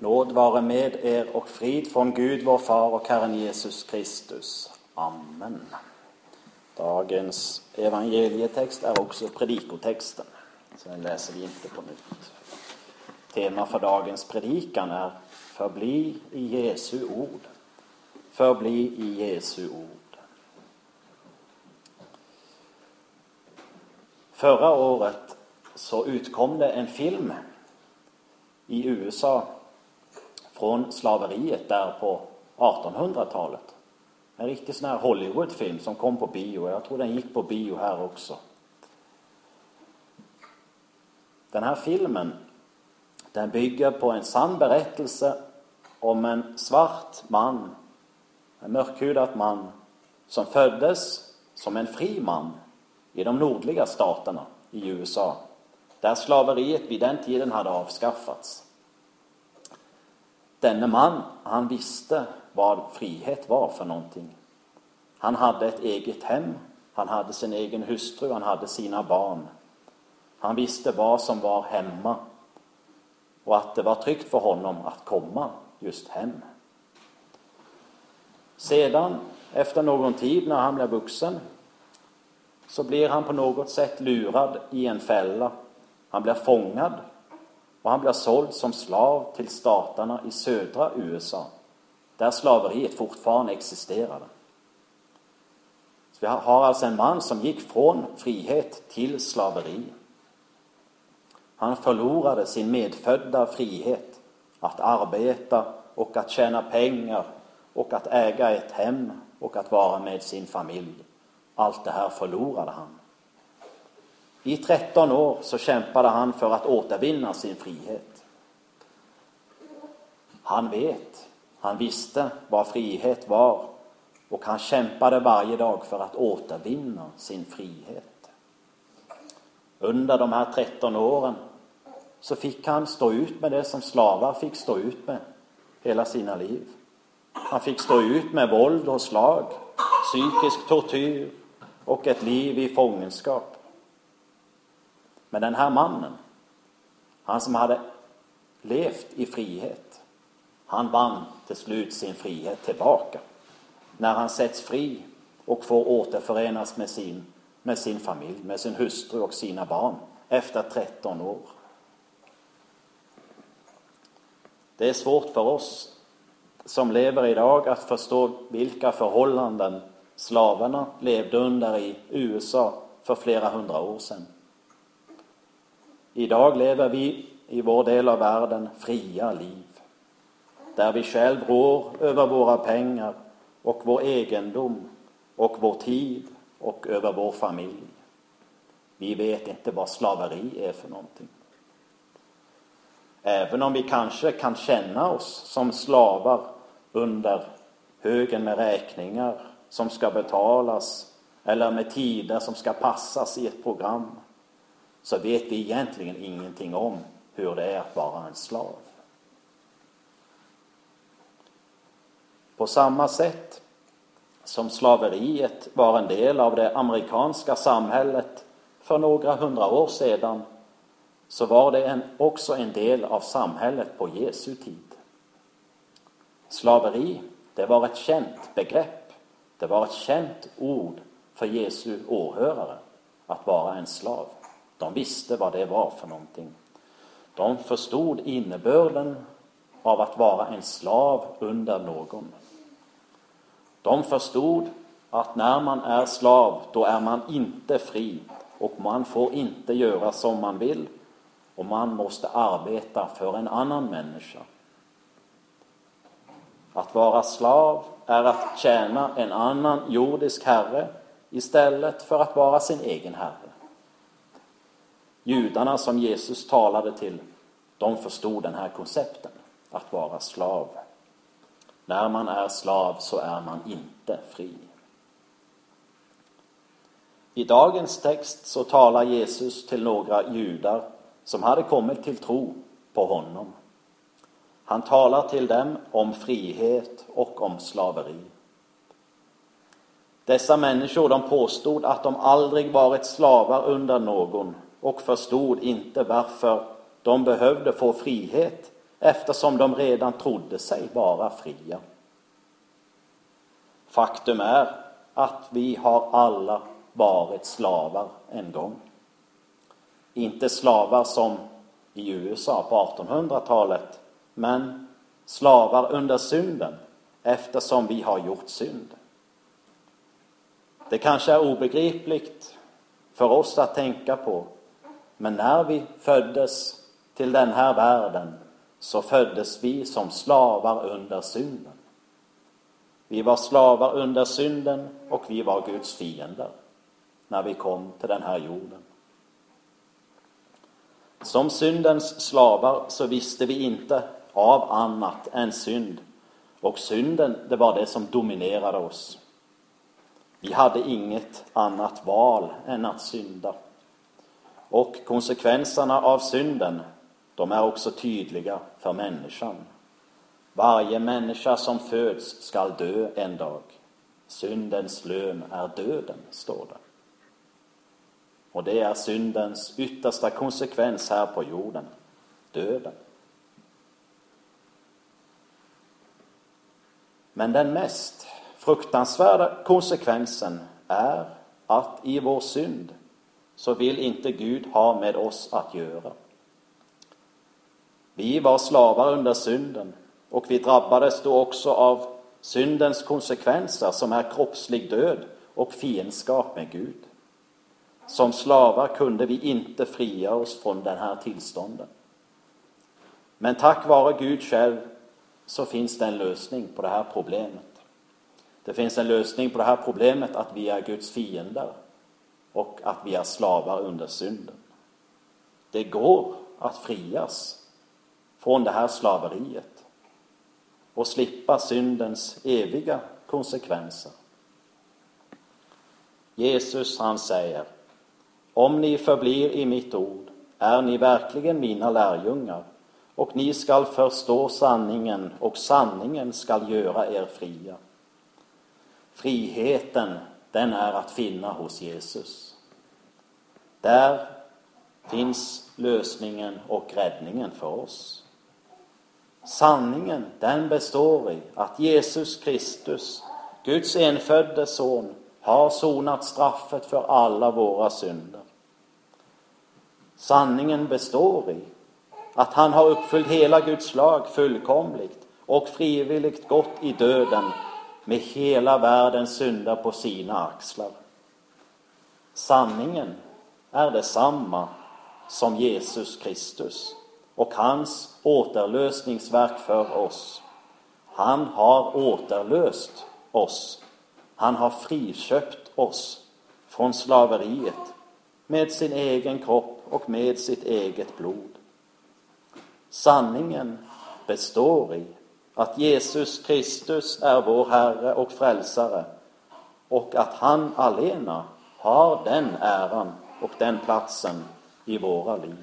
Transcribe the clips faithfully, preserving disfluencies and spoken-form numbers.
Nåd vare med er och frid från Gud vår far och Herren Jesus Kristus. Amen. Dagens evangelietext är också predikotexten, så den läser vi inte på nytt. Tema för dagens predikan är förbli i Jesu ord. Förbli i Jesu ord. Förra året så utkom det en film i U S A från slaveriet där på artonhundratalet. En riktig sån här Hollywoodfilm som kom på bio. Jag tror den gick på bio här också. Den här filmen, den bygger på en sann berättelse om en svart man, en mörkhudad man, som föddes som en fri man i de nordliga staterna i U S A, där slaveriet vid den tiden hade avskaffats. Denne man, han visste vad frihet var för någonting. Han hade ett eget hem, han hade sin egen hustru, han hade sina barn. Han visste vad som var hemma och att det var tryggt för honom att komma just hem. Sedan, efter någon tid när han blev vuxen, så blir han på något sätt lurad i en fälla. Han blir fångad och han blir såld som slav till staterna i södra U S A, där slaveriet fortfarande existerade. Så vi har alltså en man som gick från frihet till slaveri. Han förlorade sin medfödda frihet att arbeta och att tjäna pengar och att äga ett hem och att vara med sin familj. Allt det här förlorade han. I tretton år så kämpade han för att återvinna sin frihet. Han vet, han visste vad frihet var och han kämpade varje dag för att återvinna sin frihet. Under de här tretton åren så fick han stå ut med det som slavar fick stå ut med hela sina liv. Han fick stå ut med våld och slag, psykisk tortyr och ett liv i fångenskap. Men den här mannen, han som hade levt i frihet, han vann till slut sin frihet tillbaka. När han sätts fri och får återförenas med sin, med sin familj, med sin hustru och sina barn efter tretton år. Det är svårt för oss som lever idag att förstå vilka förhållanden slavarna levde under i U S A för flera hundra år sedan. Idag lever vi i vår del av världen fria liv, där vi själv rår över våra pengar och vår egendom och vår tid och över vår familj. Vi vet inte vad slaveri är för någonting. Även om vi kanske kan känna oss som slavar under högen med räkningar som ska betalas eller med tider som ska passas i ett program, så vet vi egentligen ingenting om hur det är att vara en slav. På samma sätt som slaveriet var en del av det amerikanska samhället för några hundra år sedan, så var det en, också en del av samhället på Jesu tid. Slaveri, det var ett känt begrepp. Det var ett känt ord för Jesu åhörare, att vara en slav. De visste vad det var för någonting. De förstod innebörden av att vara en slav under någon. De förstod att när man är slav, då är man inte fri och man får inte göra som man vill och man måste arbeta för en annan människa. Att vara slav är att tjäna en annan jordisk herre istället för att vara sin egen herre. Judarna som Jesus talade till, de förstod den här koncepten, att vara slav. När man är slav så är man inte fri. I dagens text så talar Jesus till några judar som hade kommit till tro på honom. Han talar till dem om frihet och om slaveri. Dessa människor, de påstod att de aldrig varit slavar under någon och förstod inte varför de behövde få frihet eftersom de redan trodde sig vara fria. Faktum är att vi har alla varit slavar en gång. Inte slavar som i U S A på artonhundratalet, men slavar under synden eftersom vi har gjort synd. Det kanske är obegripligt för oss att tänka på, men när vi föddes till den här världen så föddes vi som slavar under synden. Vi var slavar under synden och vi var Guds fiender när vi kom till den här jorden. Som syndens slavar så visste vi inte av annat än synd, och synden, det var det som dominerade oss. Vi hade inget annat val än att synda. Och konsekvenserna av synden, de är också tydliga för människan. Varje människa som föds skall dö en dag. Syndens lön är döden, står det. Och det är syndens yttersta konsekvens här på jorden, döden. Men den mest fruktansvärda konsekvensen är att i vår synd så vill inte Gud ha med oss att göra. Vi var slavar under synden, och vi drabbades då också av syndens konsekvenser som är kroppslig död och fiendskap med Gud. Som slavar kunde vi inte fria oss från den här tillstånden. Men tack vare Gud själv så finns det en lösning på det här problemet. Det finns en lösning på det här problemet att vi är Guds fiender och att vi är slavar under synden. Det går att frias från det här slaveriet och slippa syndens eviga konsekvenser. Jesus, han säger: om ni förblir i mitt ord är ni verkligen mina lärjungar, och ni skall förstå sanningen, och sanningen skall göra er fria. Friheten, den är att finna hos Jesus. Där finns lösningen och räddningen för oss. Sanningen, den består i att Jesus Kristus, Guds enfödde son, har sonat straffet för alla våra synder. Sanningen består i att han har uppfyllt hela Guds lag fullkomligt och frivilligt gått i döden med hela världens synder på sina axlar. Sanningen är detsamma som Jesus Kristus och hans återlösningsverk för oss. Han har återlöst oss. Han har friköpt oss från slaveriet med sin egen kropp och med sitt eget blod. Sanningen består i att Jesus Kristus är vår Herre och frälsare, och att han alena har den äran och den platsen i våra liv.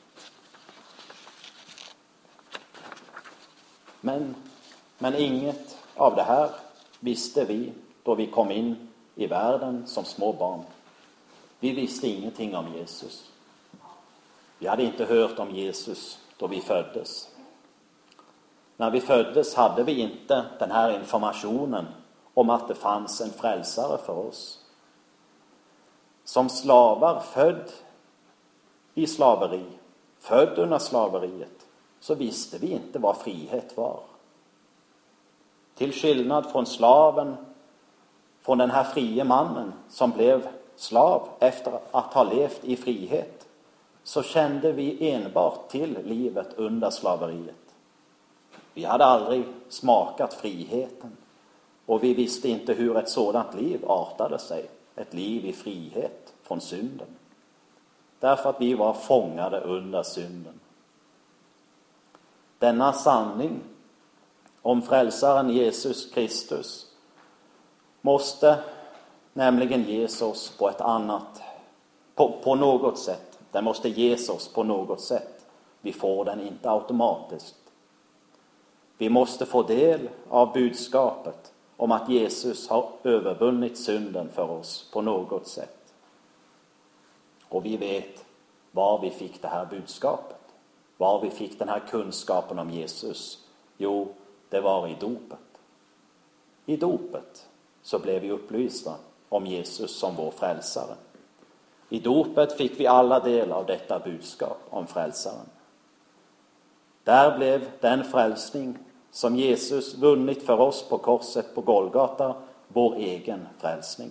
Men, men inget av det här visste vi då vi kom in i världen som små barn. Vi visste ingenting om Jesus. Vi hade inte hört om Jesus då vi föddes. När vi föddes hade vi inte den här informationen om att det fanns en frälsare för oss. Som slavar, född i slaveri, född under slaveriet, så visste vi inte vad frihet var. Till skillnad från slaven, från den här frie mannen som blev slav efter att ha levt i frihet, så kände vi enbart till livet under slaveriet. Vi hade aldrig smakat friheten, och vi visste inte hur ett sådant liv artade sig, ett liv i frihet från synden. Därför att vi var fångade under synden. Denna sanning om frälsaren Jesus Kristus måste nämligen ges oss på ett annat, på, på något sätt. Den måste ges oss på något sätt. Vi får den inte automatiskt. Vi måste få del av budskapet om att Jesus har övervunnit synden för oss på något sätt. Och vi vet var vi fick det här budskapet. var vi fick den här kunskapen om Jesus? Jo, det var i dopet. I dopet så blev vi upplysta om Jesus som vår frälsare. I dopet fick vi alla del av detta budskap om frälsaren. Där blev den frälsning som Jesus vunnit för oss på korset på Golgata vår egen frälsning.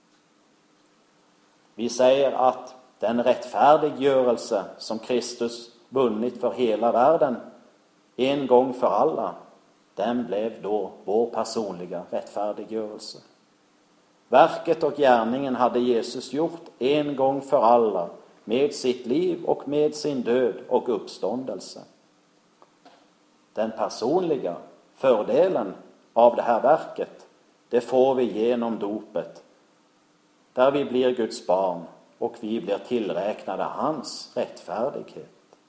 Vi säger att den rättfärdiggörelse som Kristus vunnit för hela världen en gång för alla, den blev då vår personliga rättfärdiggörelse. Verket och gärningen hade Jesus gjort en gång för alla med sitt liv och med sin död och uppståndelse. Den personliga fördelen av det här verket, det får vi genom dopet, där vi blir Guds barn och vi blir tillräknade hans rättfärdighet.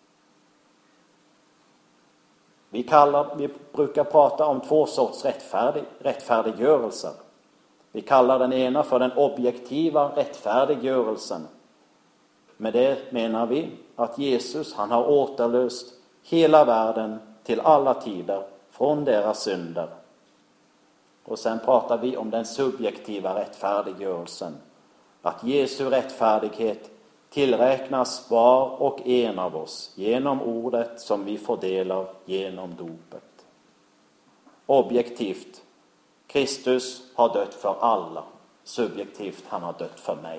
Vi, kallar, vi brukar prata om två sorts rättfärdig, rättfärdiggörelser. Vi kallar den ena för den objektiva rättfärdiggörelsen. Med det menar vi att Jesus, han har återlöst hela världen till alla tider från deras synder. Och sen pratar vi om den subjektiva rättfärdiggörelsen. Att Jesu rättfärdighet tillräknas var och en av oss genom ordet som vi får del av genom dopet. Objektivt, Kristus har dött för alla. Subjektivt, han har dött för mig.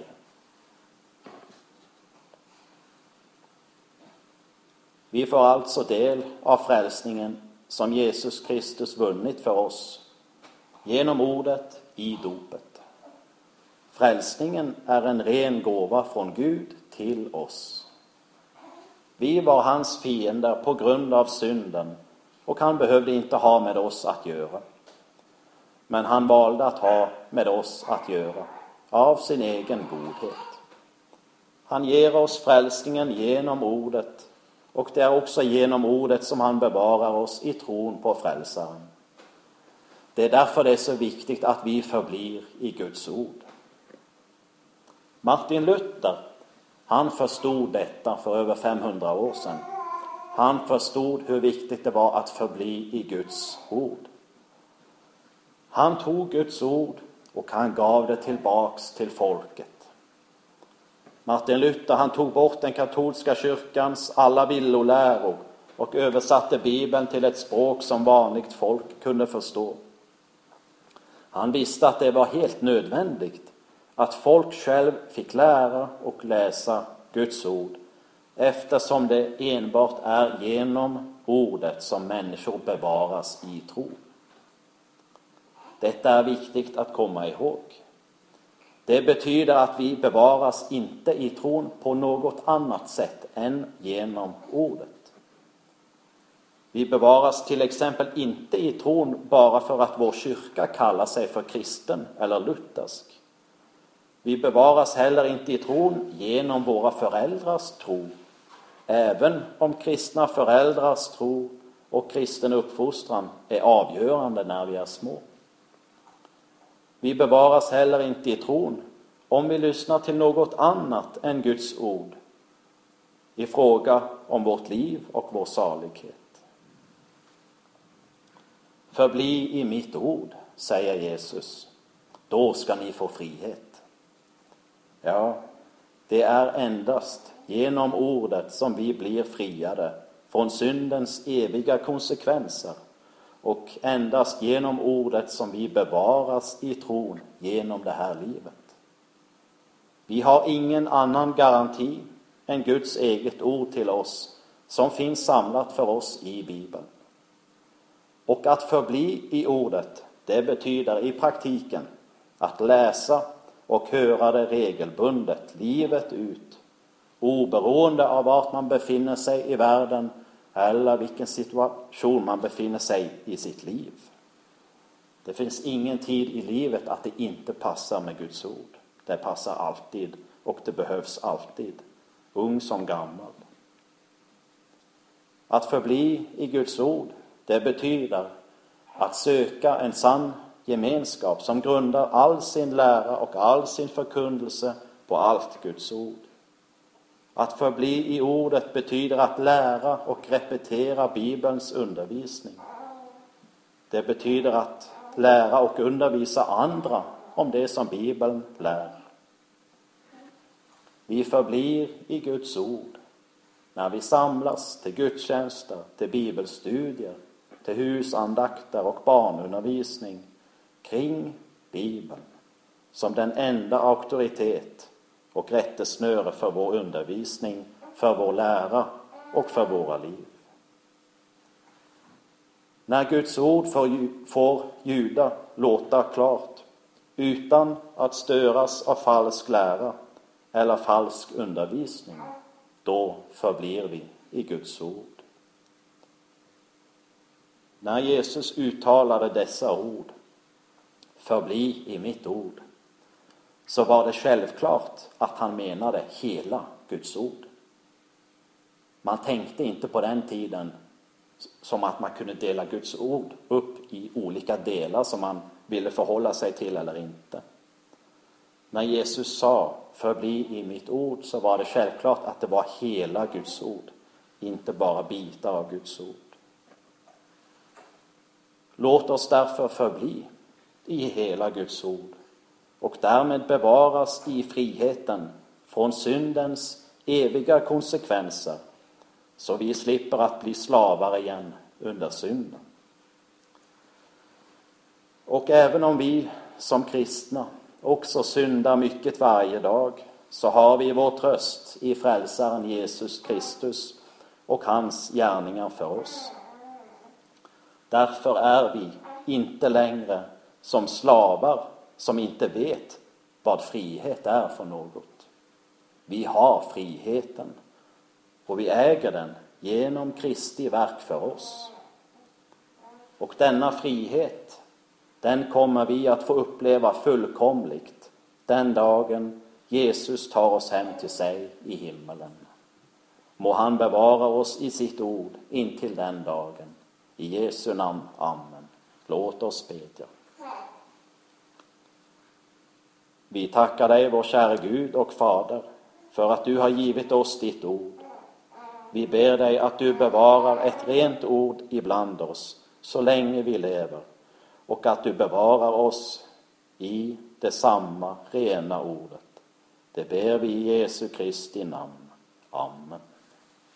Vi får alltså del av frälsningen som Jesus Kristus vunnit för oss genom ordet i dopet. Frälsningen är en ren gåva från Gud till oss. Vi var hans fiender på grund av synden och han behövde inte ha med oss att göra. Men han valde att ha med oss att göra av sin egen godhet. Han ger oss frälsningen genom ordet och det är också genom ordet som han bevarar oss i tron på frälsaren. Det är därför det är så viktigt att vi förblir i Guds ord. Martin Luther, han förstod detta för över femhundra år sedan. Han förstod hur viktigt det var att förbli i Guds ord. Han tog Guds ord och han gav det tillbaks till folket. Martin Luther, han tog bort den katolska kyrkans alla villoläror och översatte Bibeln till ett språk som vanligt folk kunde förstå. Han visste att det var helt nödvändigt att folk själv fick lära och läsa Guds ord, eftersom det enbart är genom ordet som människor bevaras i tro. Detta är viktigt att komma ihåg. Det betyder att vi bevaras inte i tron på något annat sätt än genom ordet. Vi bevaras till exempel inte i tron bara för att vår kyrka kallar sig för kristen eller luthersk. Vi bevaras heller inte i tron genom våra föräldrars tro, även om kristna föräldrars tro och kristen uppfostran är avgörande när vi är små. Vi bevaras heller inte i tron om vi lyssnar till något annat än Guds ord i fråga om vårt liv och vår salighet. Förbli i mitt ord, säger Jesus, då ska ni få frihet. Ja, det är endast genom ordet som vi blir friade från syndens eviga konsekvenser och endast genom ordet som vi bevaras i tron genom det här livet. Vi har ingen annan garanti än Guds eget ord till oss som finns samlat för oss i Bibeln. Och att förbli i ordet, det betyder i praktiken att läsa och höra det regelbundet, livet ut, oberoende av vart man befinner sig i världen eller vilken situation man befinner sig i sitt liv. Det finns ingen tid i livet att det inte passar med Guds ord. Det passar alltid och det behövs alltid, ung som gammal. Att förbli i Guds ord, det betyder att söka en sann gemenskap som grundar all sin lära och all sin förkunnelse på allt Guds ord. Att förbli i ordet betyder att lära och repetera Bibelns undervisning. Det betyder att lära och undervisa andra om det som Bibeln lär. Vi förblir i Guds ord när vi samlas till gudstjänster, till bibelstudier, till husandakter och barnundervisning kring Bibeln som den enda auktoritet och rättesnöre för vår undervisning, för vår lära och för våra liv. När Guds ord får ljuda låta klart utan att störas av falsk lära eller falsk undervisning, då förblir vi i Guds ord. När Jesus uttalade dessa ord, förbli i mitt ord, så var det självklart att han menade hela Guds ord. Man tänkte inte på den tiden som att man kunde dela Guds ord upp i olika delar som man ville förhålla sig till eller inte. När Jesus sa förbli i mitt ord, så var det självklart att det var hela Guds ord, inte bara bitar av Guds ord. Låt oss därför förbli i hela Guds ord och därmed bevaras i friheten från syndens eviga konsekvenser, så vi slipper att bli slavar igen under synden. Och även om vi som kristna också syndar mycket varje dag, så har vi vår tröst i frälsaren Jesus Kristus och hans gärningar för oss. Därför är vi inte längre som slavar som inte vet vad frihet är för något. Vi har friheten och vi äger den genom Kristi verk för oss. Och denna frihet, den kommer vi att få uppleva fullkomligt den dagen Jesus tar oss hem till sig i himmelen. Må han bevara oss i sitt ord intill den dagen. I Jesu namn, amen. Låt oss bedja. Vi tackar dig, vår kära Gud och Fader, för att du har givit oss ditt ord. Vi ber dig att du bevarar ett rent ord ibland oss så länge vi lever, och att du bevarar oss i det samma rena ordet. Det ber vi i Jesu Kristi namn. Amen.